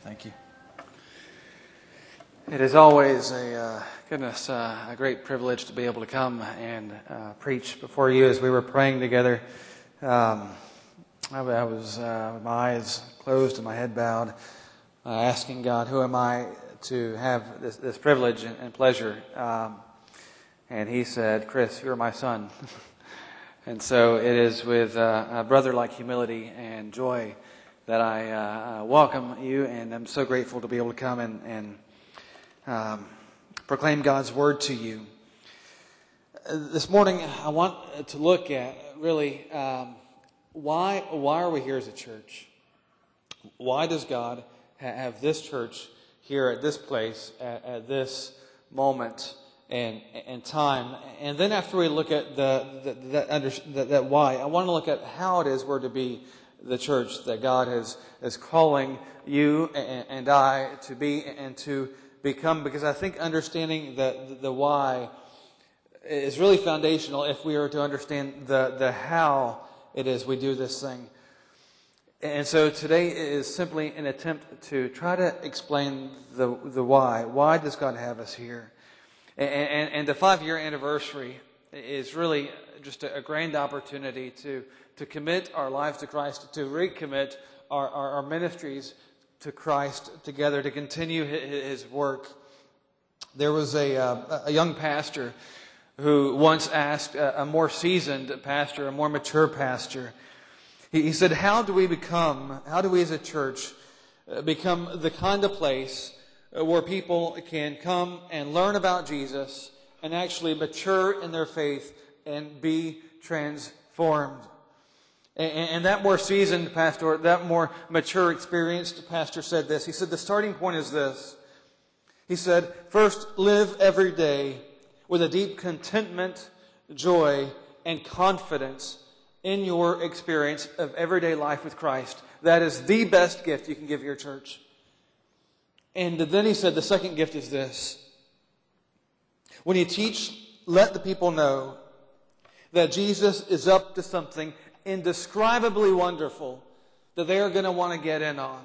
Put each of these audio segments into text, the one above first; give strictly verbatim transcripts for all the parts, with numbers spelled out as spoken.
Thank you. It is always a uh, goodness, uh, a great privilege to be able to come and uh, preach before you. As we were praying together, um, I, I was uh, with my eyes closed and my head bowed, uh, asking God, "Who am I to have this, this privilege and, and pleasure?" Um, and He said, "Chris, you are my son." And so it is with uh, a brother-like humility and joy that I uh, welcome you, and I'm so grateful to be able to come and, and um, proclaim God's Word to you. Uh, this morning, I want to look at really um, why why are we here as a church? Why does God ha- have this church here at this place at, at this moment and and time? And then after we look at the, the that, under, that that why, I want to look at how it is we're to be the church that God is is calling you and, and I to be and to become, because I think understanding the, the the why is really foundational if we are to understand the the how it is we do this thing. And so today is simply an attempt to try to explain the the why. Why does God have us here? And, and, and the five-year anniversary is really just a, a grand opportunity to to commit our lives to Christ, to recommit our, our, our ministries to Christ together, to continue His work. There was a, uh, a young pastor who once asked a, a more seasoned pastor, a more mature pastor, he, he said, how do we become, how do we as a church become the kind of place where people can come and learn about Jesus and actually mature in their faith and be transformed? And that more seasoned pastor, that more mature, experienced pastor said this. He said, the starting point is this. He said, first, live every day with a deep contentment, joy, and confidence in your experience of everyday life with Christ. That is the best gift you can give your church. And then he said, the second gift is this. When you teach, let the people know that Jesus is up to something indescribably wonderful that they are going to want to get in on.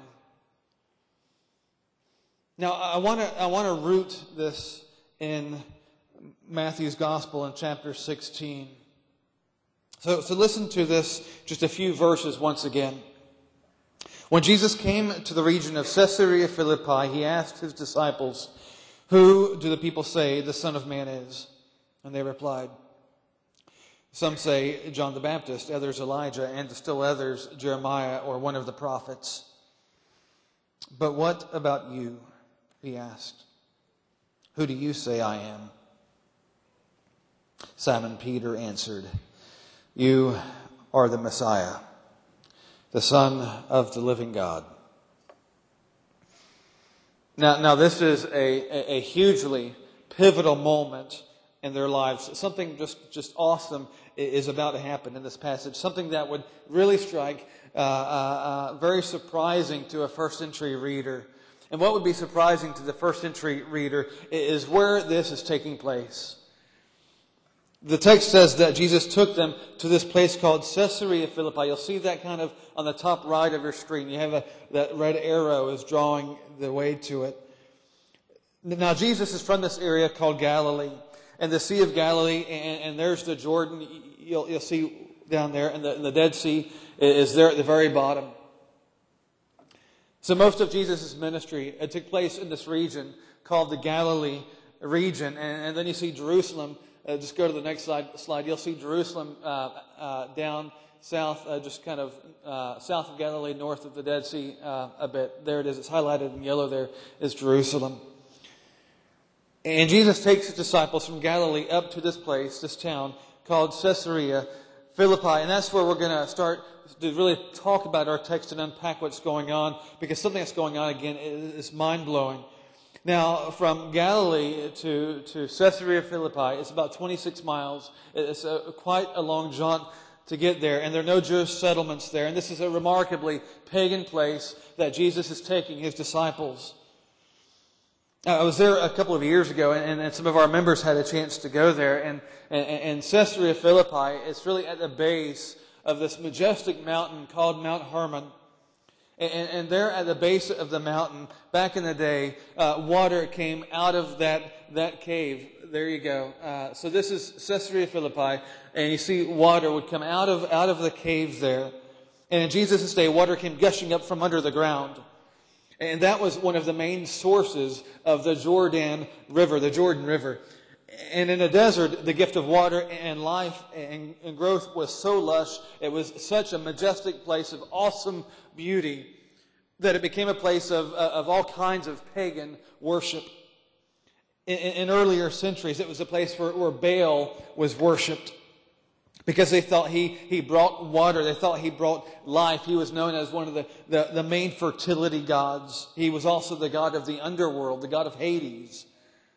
Now, I want to I want to root this in Matthew's Gospel in chapter sixteen. So, so listen to this, just a few verses once again. When Jesus came to the region of Caesarea Philippi, he asked his disciples, "Who do the people say the Son of Man is?" And they replied, "Some say John the Baptist, others Elijah, and still others Jeremiah or one of the prophets." "But what about you?" he asked. "Who do you say I am?" Simon Peter answered, "You are the Messiah, the Son of the living God." Now, now this is a, a, a hugely pivotal moment in their lives. Something just, just awesome is about to happen in this passage. Something that would really strike uh, uh, uh, very surprising to a first century reader. And what would be surprising to the first century reader is where this is taking place. The text says that Jesus took them to this place called Caesarea Philippi. You'll see that kind of on the top right of your screen. You have a, that red arrow is drawing the way to it. Now, Jesus is from this area called Galilee. And the Sea of Galilee, and, and there's the Jordan, you'll, you'll see down there, and the, and the Dead Sea is there at the very bottom. So most of Jesus' ministry it took place in this region called the Galilee region. And, and then you see Jerusalem. Uh, just go to the next slide. slide. You'll see Jerusalem uh, uh, down south, uh, just kind of uh, south of Galilee, north of the Dead Sea uh, a bit. There it is. It's highlighted in yellow there is Jerusalem. And Jesus takes his disciples from Galilee up to this place, this town called Caesarea Philippi. And that's where we're going to start to really talk about our text and unpack what's going on, because something that's going on, again, is mind-blowing. Now, from Galilee to, to Caesarea Philippi, it's about twenty-six miles. It's a, quite a long jaunt to get there, and there are no Jewish settlements there. And this is a remarkably pagan place that Jesus is taking his disciples. I was there a couple of years ago, and, and some of our members had a chance to go there. And, and, and Caesarea Philippi is really at the base of this majestic mountain called Mount Hermon. And, and there at the base of the mountain, back in the day, uh, water came out of that, that cave. There you go. Uh, so this is Caesarea Philippi, and you see water would come out of, out of the caves there. And in Jesus' day, water came gushing up from under the ground. And that was one of the main sources of the Jordan River, the Jordan River. And in the desert, the gift of water and life and, and growth was so lush. It was such a majestic place of awesome beauty that it became a place of, of all kinds of pagan worship. In, in earlier centuries, it was a place where, where Baal was worshipped because they thought he, he brought water. They thought he brought life. He was known as one of the, the, the main fertility gods. He was also the god of the underworld, the god of Hades.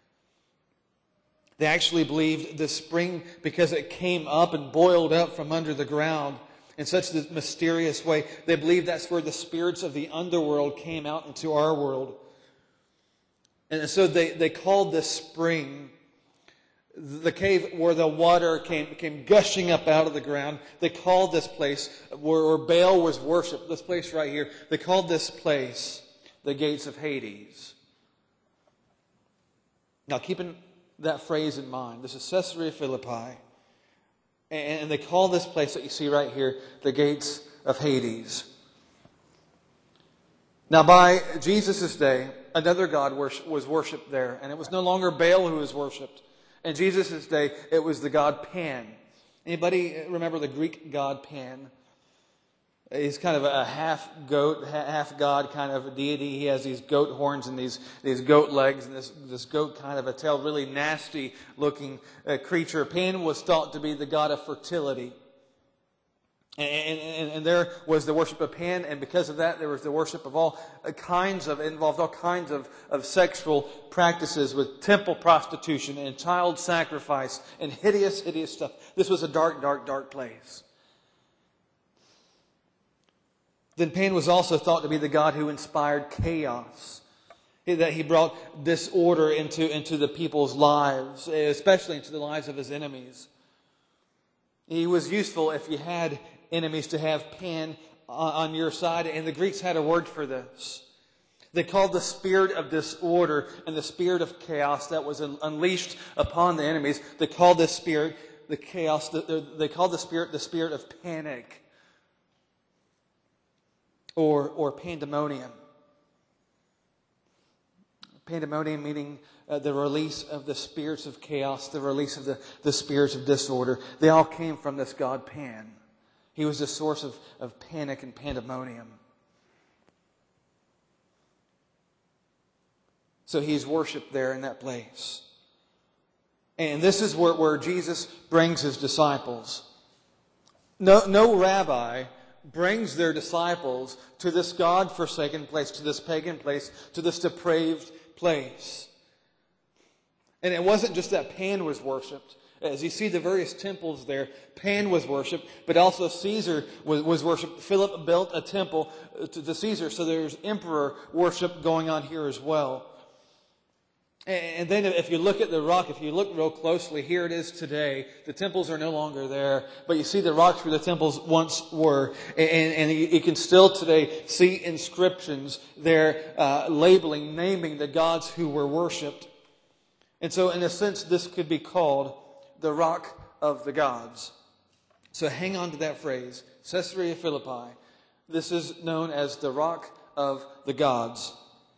They actually believed the spring, because it came up and boiled up from under the ground in such a mysterious way, they believed that's where the spirits of the underworld came out into our world. And so they, they called this spring, the cave where the water came, came gushing up out of the ground. They called this place where, where Baal was worshipped, this place right here, they called this place the gates of Hades. Now keeping that phrase in mind, this is Caesarea Philippi, and they call this place that you see right here the gates of Hades. Now by Jesus' day, another god was worshipped there, and it was no longer Baal who was worshipped. In Jesus' day, it was the god Pan. Anybody remember the Greek god Pan? He's kind of a half goat, half god kind of a deity. He has these goat horns and these, these goat legs and this, this goat kind of a tail, really nasty looking uh, creature. Pan was thought to be the god of fertility. And, and, and there was the worship of Pan, and because of that, there was the worship of all kinds of, it involved all kinds of, of sexual practices with temple prostitution and child sacrifice and hideous, hideous stuff. This was a dark, dark, dark place. Then Pan was also thought to be the god who inspired chaos, that he brought disorder into, into the people's lives, especially into the lives of his enemies. He was useful if you had enemies to have Pan on your side, and the Greeks had a word for this. They called the spirit of disorder and the spirit of chaos that was unleashed upon the enemies. They called this spirit the chaos. They called the spirit the spirit of panic. Or, or pandemonium. Pandemonium meaning uh, the release of the spirits of chaos, the release of the, the spirits of disorder. They all came from this god Pan. He was the source of, of panic and pandemonium. So he's worshipped there in that place. And this is where, where Jesus brings his disciples. No, no rabbi brings their disciples to this God-forsaken place, to this pagan place, to this depraved place. And it wasn't just that Pan was worshipped. As you see the various temples there, Pan was worshipped, but also Caesar was, was worshipped. Philip built a temple to, to Caesar, so there's emperor worship going on here as well. And then if you look at the rock, if you look real closely, here it is today. The temples are no longer there, but you see the rocks where the temples once were. And, and you can still today see inscriptions there uh, labeling, naming the gods who were worshipped. And so in a sense, this could be called the rock of the gods. So hang on to that phrase, Caesarea Philippi. This is known as the rock of the gods.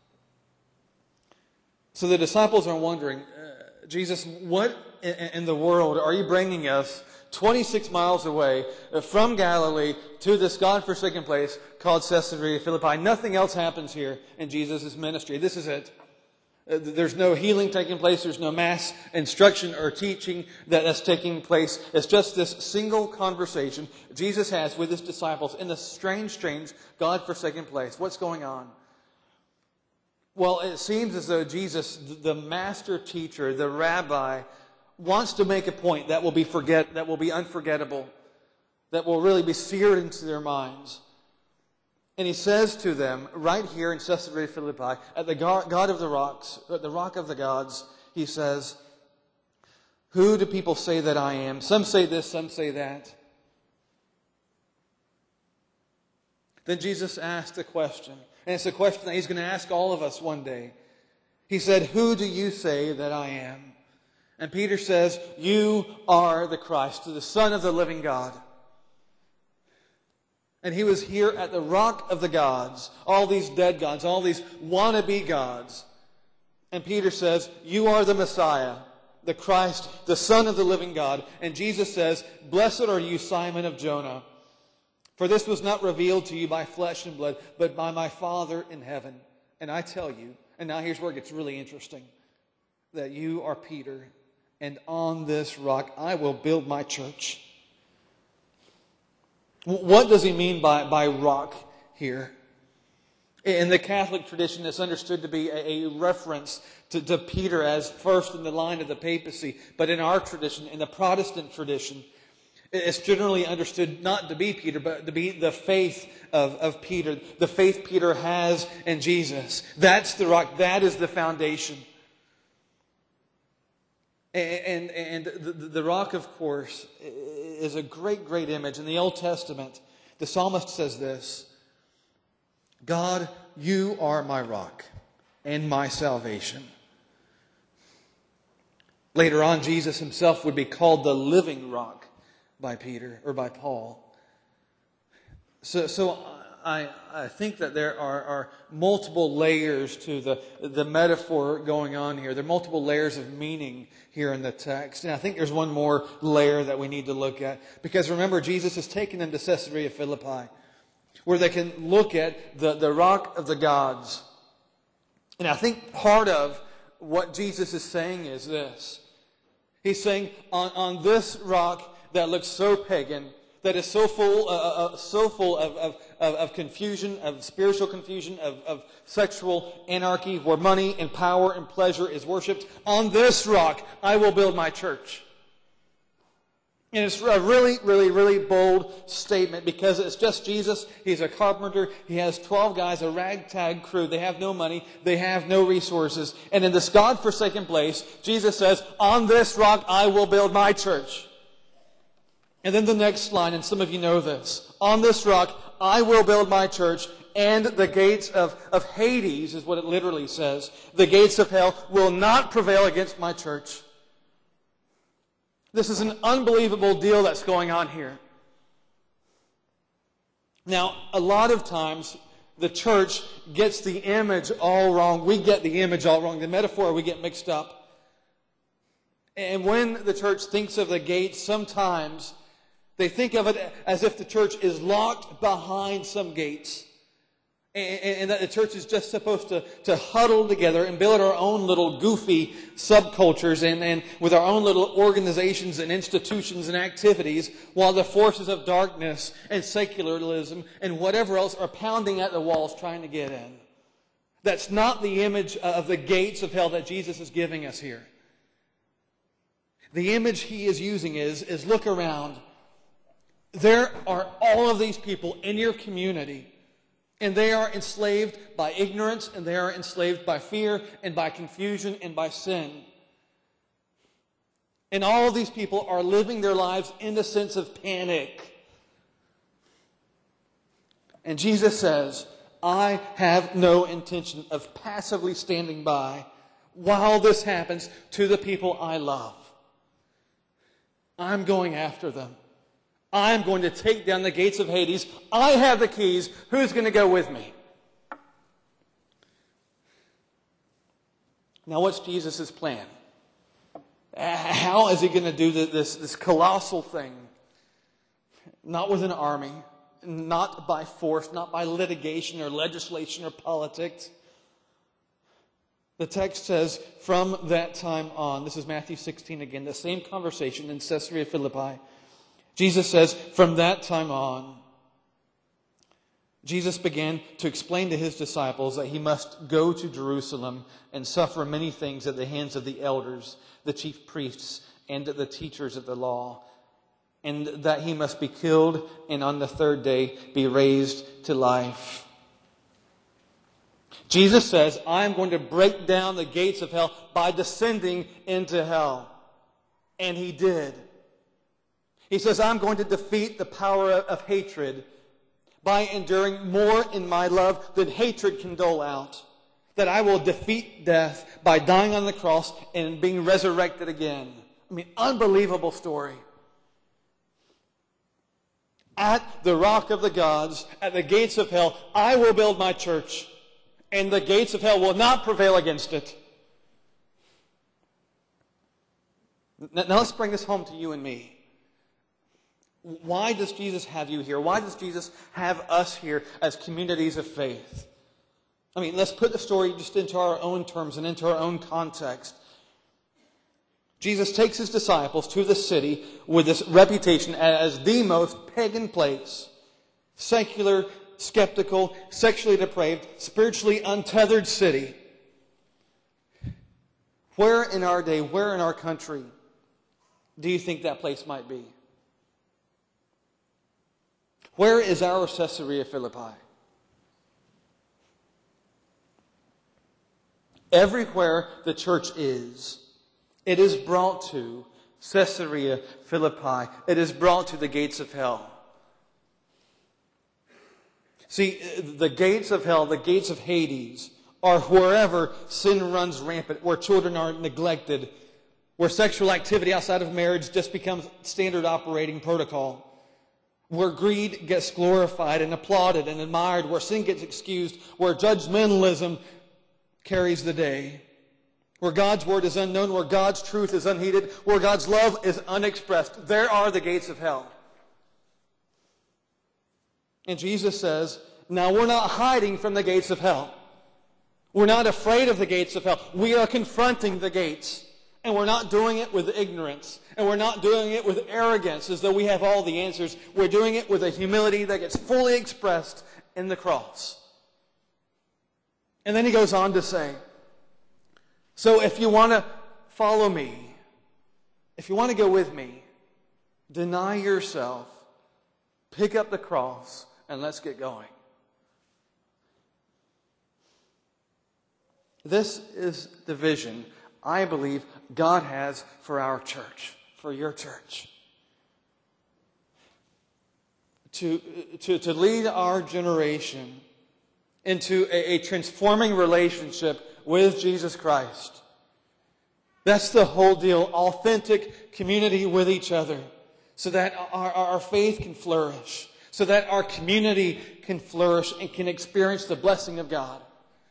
So the disciples are wondering, uh, Jesus, what in, in the world are you bringing us twenty-six miles away from Galilee to this God-forsaken place called Caesarea Philippi? Nothing else happens here in Jesus' ministry. This is it. Uh, there's no healing taking place. There's no mass instruction or teaching that, that's taking place. It's just this single conversation Jesus has with his disciples in this strange, strange God-forsaken place. What's going on? Well, it seems as though Jesus, the master teacher, the rabbi, wants to make a point that will be forget, that will be unforgettable, that will really be seared into their minds. And he says to them, right here in Caesarea Philippi, at the God of the rocks, at the rock of the gods, he says, "Who do people say that I am? Some say this, some say that." Then Jesus asked a question. And it's a question that He's going to ask all of us one day. He said, "Who do you say that I am?" And Peter says, "You are the Christ, the Son of the living God." And he was here at the rock of the gods, all these dead gods, all these wannabe gods. And Peter says, "You are the Messiah, the Christ, the Son of the living God." And Jesus says, "Blessed are you, Simon of Jonah, for this was not revealed to you by flesh and blood, but by my Father in heaven. And I tell you," and now here's where it gets really interesting, "that you are Peter, and on this rock I will build my church." What does he mean by, by rock here? In the Catholic tradition, it's understood to be a, a reference to, to Peter as first in the line of the papacy. But in our tradition, in the Protestant tradition, it's generally understood not to be Peter, but to be the faith of, of Peter. The faith Peter has in Jesus. That's the rock. That is the foundation. And, and, and the, the rock, of course, is a great, great image. In the Old Testament, the psalmist says this: "God, you are my rock and my salvation." Later on, Jesus himself would be called the living rock by Peter or by Paul. So, so I, I think that there are, are multiple layers to the, the metaphor going on here. There are multiple layers of meaning here in the text. And I think there's one more layer that we need to look at. Because remember, Jesus has taken them to Caesarea Philippi, where they can look at the, the rock of the gods. And I think part of what Jesus is saying is this. He's saying, on, on this rock that looks so pagan, that is so full, uh, uh, so full of, of, of, of confusion, of spiritual confusion, of, of sexual anarchy, where money and power and pleasure is worshipped. On this rock, I will build my church. And it's a really, really, really bold statement, because it's just Jesus. He's a carpenter. He has twelve guys, a ragtag crew. They have no money. They have no resources. And in this God-forsaken place, Jesus says, "On this rock, I will build my church." And then the next line, and some of you know this: "On this rock, I will build my church, and the gates of, of Hades," is what it literally says, "the gates of hell will not prevail against my church." This is an unbelievable deal that's going on here. Now, a lot of times, the church gets the image all wrong. We get the image all wrong. The metaphor, we get mixed up. And when the church thinks of the gates, sometimes they think of it as if the church is locked behind some gates. And, and that the church is just supposed to, to huddle together and build our own little goofy subcultures and, and with our own little organizations and institutions and activities, while the forces of darkness and secularism and whatever else are pounding at the walls trying to get in. That's not the image of the gates of hell that Jesus is giving us here. The image he is using is, is look around. There are all of these people in your community, and they are enslaved by ignorance, and they are enslaved by fear, and by confusion, and by sin. And all of these people are living their lives in the sense of panic. And Jesus says, "I have no intention of passively standing by while this happens to the people I love. I'm going after them. I'm going to take down the gates of Hades. I have the keys. Who's going to go with me?" Now, what's Jesus' plan? How is he going to do this, this colossal thing? Not with an army, not by force, not by litigation or legislation or politics. The text says, from that time on, this is Matthew sixteen again, the same conversation in Caesarea Philippi. Jesus says, from that time on, Jesus began to explain to his disciples that he must go to Jerusalem and suffer many things at the hands of the elders, the chief priests, and the teachers of the law, and that he must be killed and on the third day be raised to life. Jesus says, I am going to break down the gates of hell by descending into hell. And he did. He says, I'm going to defeat the power of hatred by enduring more in my love than hatred can dole out, that I will defeat death by dying on the cross and being resurrected again. I mean, unbelievable story. At the rock of the gods, at the gates of hell, I will build my church, and the gates of hell will not prevail against it. Now let's bring this home to you and me. Why does Jesus have you here? Why does Jesus have us here as communities of faith? I mean, let's put the story just into our own terms and into our own context. Jesus takes his disciples to the city with this reputation as the most pagan place. Secular, skeptical, sexually depraved, spiritually untethered city. Where in our day, where in our country do you think that place might be? Where is our Caesarea Philippi? Everywhere the church is, it is brought to Caesarea Philippi. It is brought to the gates of hell. See, the gates of hell, the gates of Hades, are wherever sin runs rampant, where children are neglected, where sexual activity outside of marriage just becomes standard operating protocol, where greed gets glorified and applauded and admired, where sin gets excused, where judgmentalism carries the day, where God's word is unknown, where God's truth is unheeded, where God's love is unexpressed. There are the gates of hell. And Jesus says, now we're not hiding from the gates of hell. We're not afraid of the gates of hell. We are confronting the gates. And we're not doing it with ignorance. And we're not doing it with arrogance as though we have all the answers. We're doing it with a humility that gets fully expressed in the cross. And then he goes on to say, so if you want to follow me, if you want to go with me, deny yourself, pick up the cross, and let's get going. This is the vision I believe God has for our church, for your church. To, to, to lead our generation into a, a transforming relationship with Jesus Christ. That's the whole deal. Authentic community with each other so that our, our faith can flourish, so that our community can flourish and can experience the blessing of God.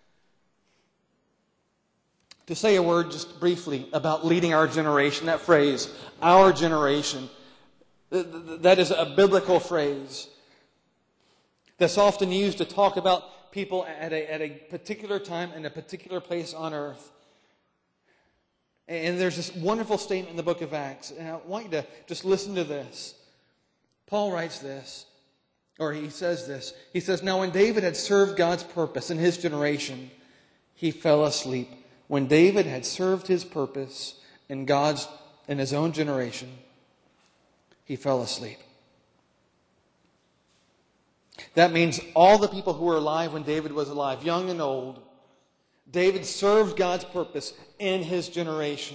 To say a word just briefly about leading our generation, that phrase, our generation, that is a biblical phrase that's often used to talk about people at a, at a particular time and a particular place on earth. And there's this wonderful statement in the book of Acts, and I want you to just listen to this. Paul writes this, or he says this. He says, now when David had served God's purpose in his generation, he fell asleep. When David had served his purpose in God's, in his own generation, he fell asleep. That means all the people who were alive when David was alive, young and old, David served God's purpose in his generation.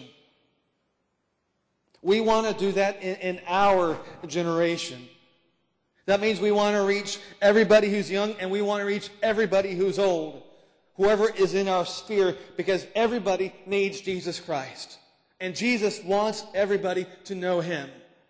We want to do that in, in our generation. That means we want to reach everybody who's young and we want to reach everybody who's old. Whoever is in our sphere, because everybody needs Jesus Christ. And Jesus wants everybody to know Him.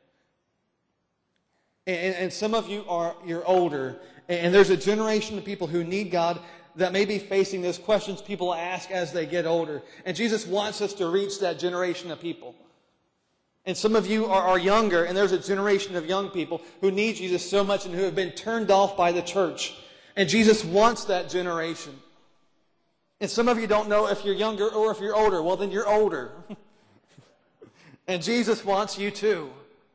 And, and some of you are, you're older, and there's a generation of people who need God that may be facing those questions people ask as they get older. And Jesus wants us to reach that generation of people. And some of you are, are younger, and there's a generation of young people who need Jesus so much and who have been turned off by the church. And Jesus wants that generation. And some of you don't know if you're younger or if you're older. Well, then you're older. And Jesus wants you too.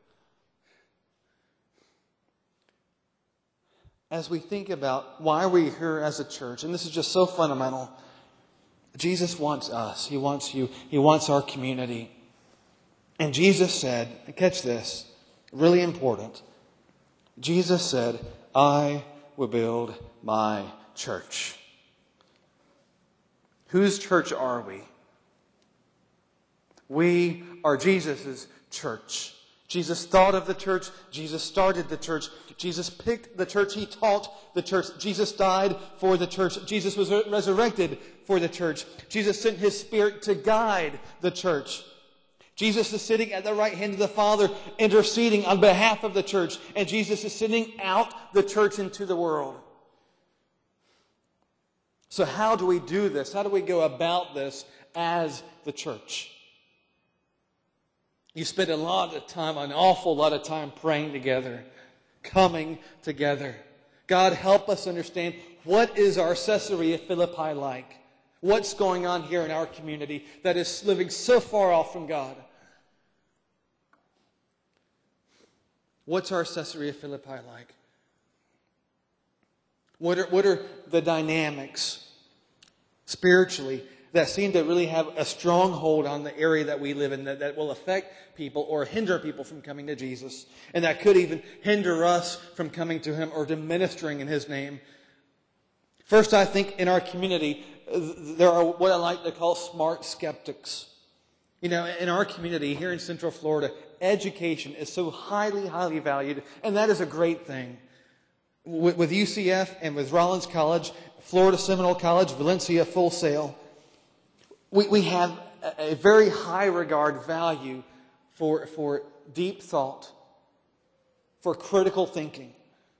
As we think about why we're here as a church, and this is just so fundamental, Jesus wants us. He wants you. He wants our community. And Jesus said, and catch this, really important. Jesus said, I will build my church. Whose church are we? We are Jesus' church. Jesus thought of the church. Jesus started the church. Jesus picked the church. He taught the church. Jesus died for the church. Jesus was resurrected for the church. Jesus sent His Spirit to guide the church. Jesus is sitting at the right hand of the Father, interceding on behalf of the church. And Jesus is sending out the church into the world. So how do we do this? How do we go about this as the church? You spend a lot of time, an awful lot of time praying together, coming together. God, help us understand, what is our Caesarea Philippi like? What's going on here in our community that is living so far off from God? What's our Caesarea Philippi like? What are, what are the dynamics spiritually that seem to really have a strong hold on the area that we live in, that, that will affect people or hinder people from coming to Jesus, and that could even hinder us from coming to Him or to ministering in His name? First, I think in our community, there are what I like to call smart skeptics. You know, in our community here in Central Florida, education is so highly, highly valued, and that is a great thing. With, with U C F and with Rollins College, Florida Seminole College, Valencia, Full Sail, we, we have a, a very high regard value for, for deep thought, for critical thinking.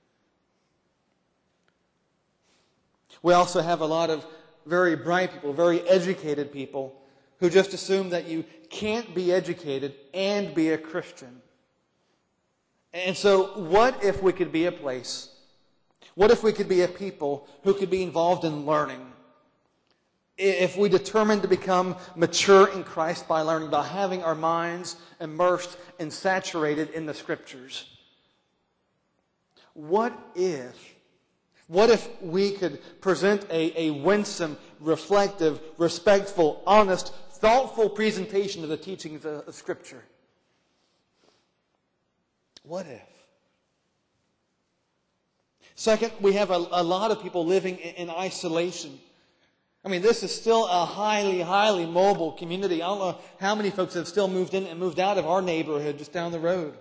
We also have a lot of very bright people, very educated people, who just assume that you can't be educated and be a Christian. And so what if we could be a place, what if we could be a people who could be involved in learning? If we determined to become mature in Christ by learning, by having our minds immersed and saturated in the Scriptures. What if, what if we could present a, a winsome, reflective, respectful, honest, thoughtful presentation of the teachings of, of Scripture? What if? Second, we have a, a lot of people living in, in isolation. I mean, this is still a highly, highly mobile community. I don't know how many folks have still moved in and moved out of our neighborhood just down the road.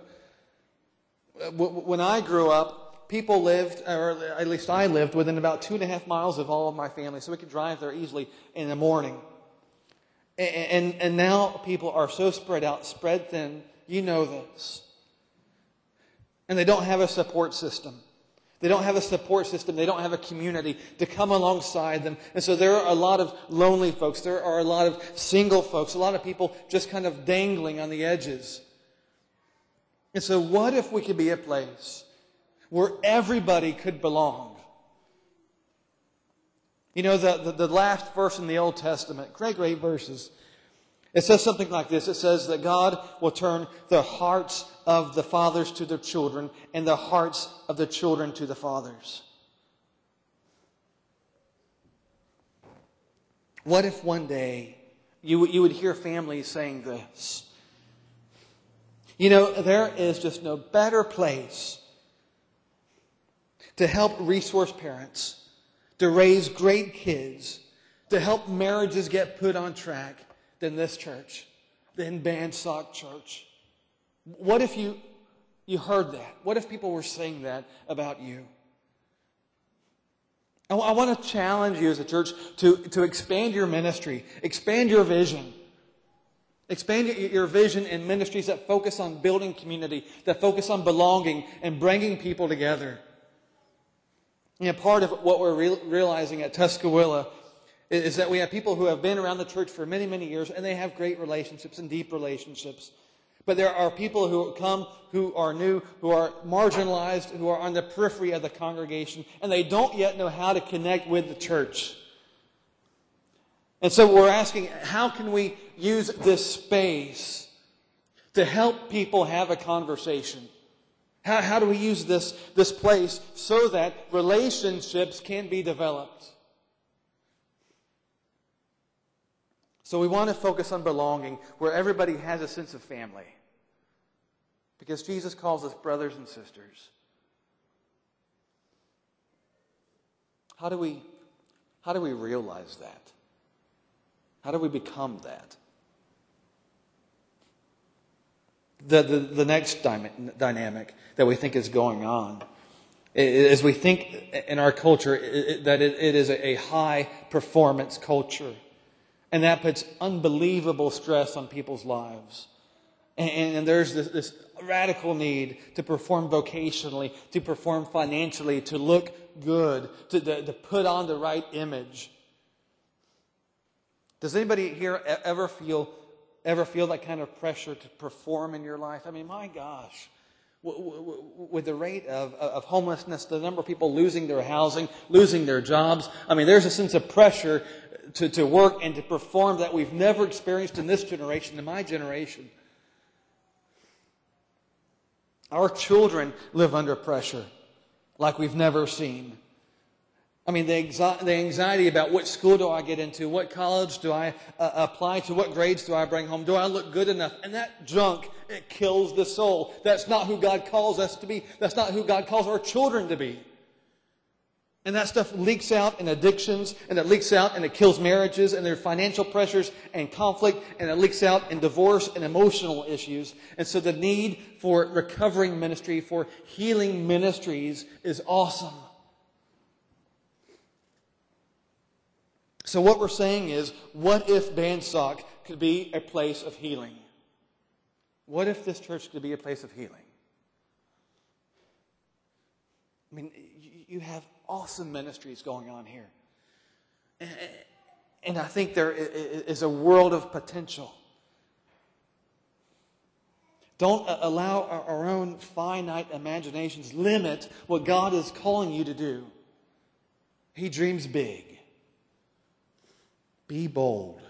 When I grew up, people lived, or at least I lived, within about two and a half miles of all of my family, so we could drive there easily in the morning. And, and, and now people are so spread out, spread thin, you know this. And they don't have a support system. They don't have a support system. They don't have a community to come alongside them. And so there are a lot of lonely folks. There are a lot of single folks. A lot of people just kind of dangling on the edges. And so what if we could be a place where everybody could belong? You know, the, the, the last verse in the Old Testament, great, great verses. It says something like this. It says that God will turn the hearts of the fathers to their children and the hearts of the children to the fathers. What if one day you, you would hear families saying this? You know, there is just no better place to help resource parents, to raise great kids, to help marriages get put on track than this church, than Bandsock Church. What if you, you heard that? What if people were saying that about you? I, I want to challenge you as a church to, to expand your ministry, expand your vision. Expand your vision in ministries that focus on building community, that focus on belonging and bringing people together. You know, part of what we're re- realizing at Tuscaloosa is that we have people who have been around the church for many, many years, and they have great relationships and deep relationships. But there are people who come, who are new, who are marginalized, who are on the periphery of the congregation, and they don't yet know how to connect with the church. And so we're asking, how can we use this space to help people have a conversation? How, how do we use this, this place so that relationships can be developed? So we want to focus on belonging, where everybody has a sense of family. Because Jesus calls us brothers and sisters. How do we, how do we realize that? How do we become that? the, the, the next dy- dynamic that we think is going on is we think in our culture that it, it is a high performance culture. And that puts unbelievable stress on people's lives. And, and there's this, this radical need to perform vocationally, to perform financially, to look good, to, to, to put on the right image. Does anybody here ever feel ever feel that kind of pressure to perform in your life? I mean, my gosh, with the rate of, of homelessness, the number of people losing their housing, losing their jobs, I mean, there's a sense of pressure to, to work and to perform that we've never experienced in this generation, in my generation. Our children live under pressure like we've never seen. I mean, the anxiety about what school do I get into, what college do I uh, apply to, what grades do I bring home, do I look good enough? And that junk, it kills the soul. That's not who God calls us to be. That's not who God calls our children to be. And that stuff leaks out in addictions, and it leaks out and it kills marriages, and there are financial pressures and conflict, and it leaks out in divorce and emotional issues. And so the need for recovering ministry, for healing ministries is awesome. So what we're saying is, what if Bandstock could be a place of healing? What if this church could be a place of healing? I mean, you have awesome ministries going on here. And I think there is a world of potential. Don't allow our own finite imaginations limit what God is calling you to do. He dreams big. Be bold.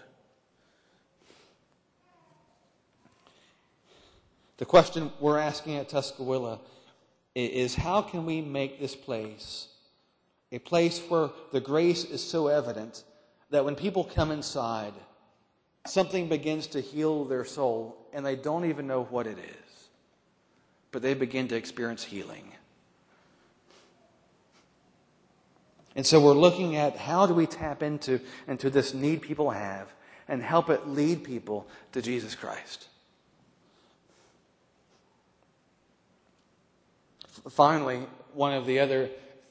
The question we're asking at Tuscaloosa is, how can we make this place a place where the grace is so evident that when people come inside, something begins to heal their soul and they don't even know what it is, but they begin to experience healing. And so we're looking at how do we tap into, into this need people have and help it lead people to Jesus Christ. Finally, one of the other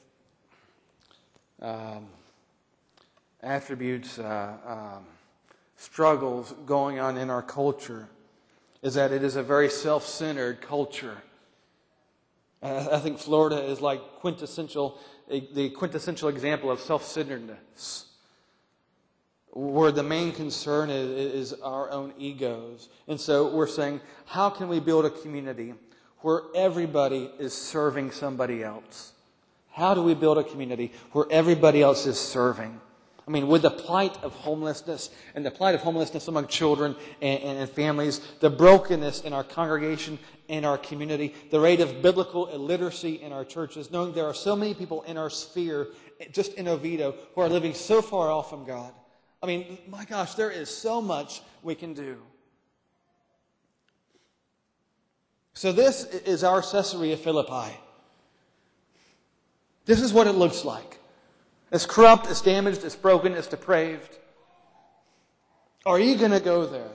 um, attributes, uh, um, struggles going on in our culture is that it is a very self-centered culture. Uh, I think Florida is like quintessential, the quintessential example of self-centeredness, where the main concern is, is our own egos. And so we're saying, how can we build a community where everybody is serving somebody else? How do we build a community where everybody else is serving? I mean, with the plight of homelessness and the plight of homelessness among children and, and, and families, the brokenness in our congregation and our community, the rate of biblical illiteracy in our churches, knowing there are so many people in our sphere, just in Oviedo, who are living so far off from God. I mean, my gosh, there is so much we can do. So this is our Caesarea Philippi. This is what it looks like. It's corrupt, it's damaged, it's broken, it's depraved. Are you going to go there?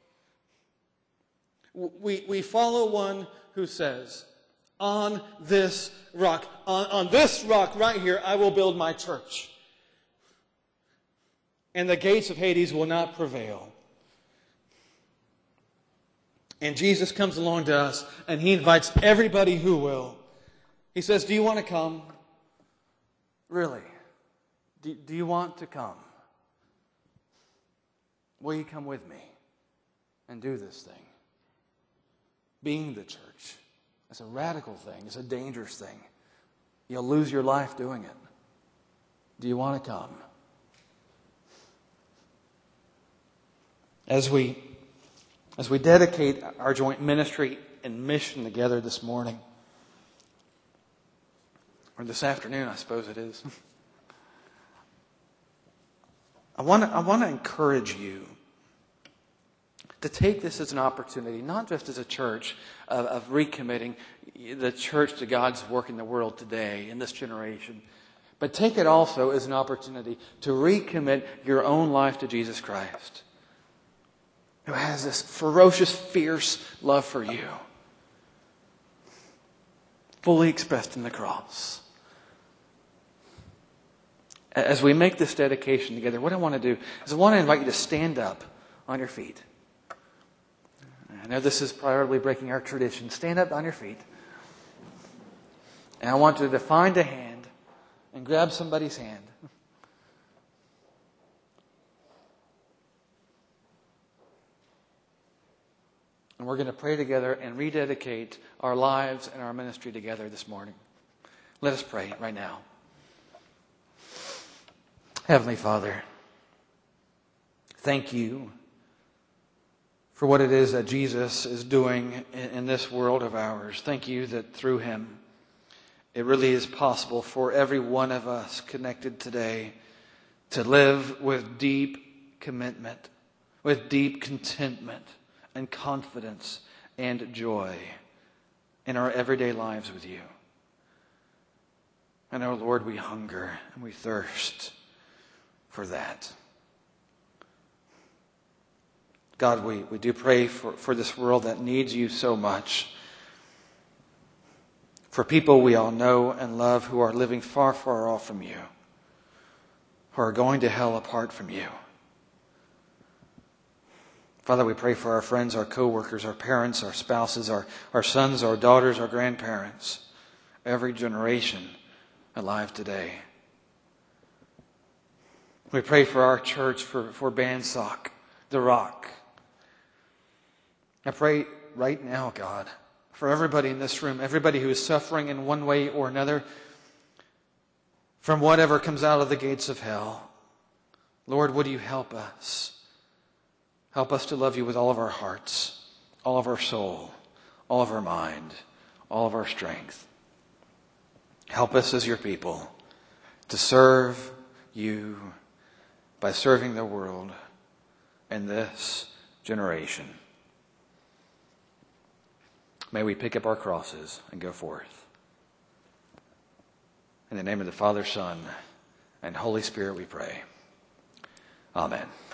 We, we follow one who says, on this rock, on, on this rock right here, I will build my church. And the gates of Hades will not prevail. And Jesus comes along to us and He invites everybody who will. He says, do you want to come? Really? Do, do you want to come? Will you come with me and do this thing? Being the church. It's a radical thing. It's a dangerous thing. You'll lose your life doing it. Do you want to come? As we, as we dedicate our joint ministry and mission together this morning, or this afternoon, I suppose it is, I want to, I want to encourage you to take this as an opportunity, not just as a church, of, of recommitting the church to God's work in the world today, in this generation, but take it also as an opportunity to recommit your own life to Jesus Christ. who has this ferocious, fierce love for you, fully expressed in the cross. As we make this dedication together, what I want to do is I want to invite you to stand up on your feet. I know this is primarily breaking our tradition. Stand up on your feet. And I want you to find a hand and grab somebody's hand. And we're going to pray together and rededicate our lives and our ministry together this morning. Let us pray right now. Heavenly Father, thank you for what it is that Jesus is doing in this world of ours. Thank you that through him, it really is possible for every one of us connected today to live with deep commitment, with deep contentment and confidence and joy in our everyday lives with you. And oh Lord, we hunger and we thirst for that. God, we, we do pray for, for this world that needs you so much. For people we all know and love who are living far, far off from you, who are going to hell apart from you. Father, we pray for our friends, our co-workers, our parents, our spouses, our, our sons, our daughters, our grandparents, every generation alive today. We pray for our church, for, for Bandsock, The Rock. I pray right now, God, for everybody in this room, everybody who is suffering in one way or another from whatever comes out of the gates of hell. Lord, would you help us? Help us to love you with all of our hearts, all of our soul, all of our mind, all of our strength. Help us as your people to serve you by serving the world and this generation. May we pick up our crosses and go forth. In the name of the Father, Son, and Holy Spirit we pray. Amen.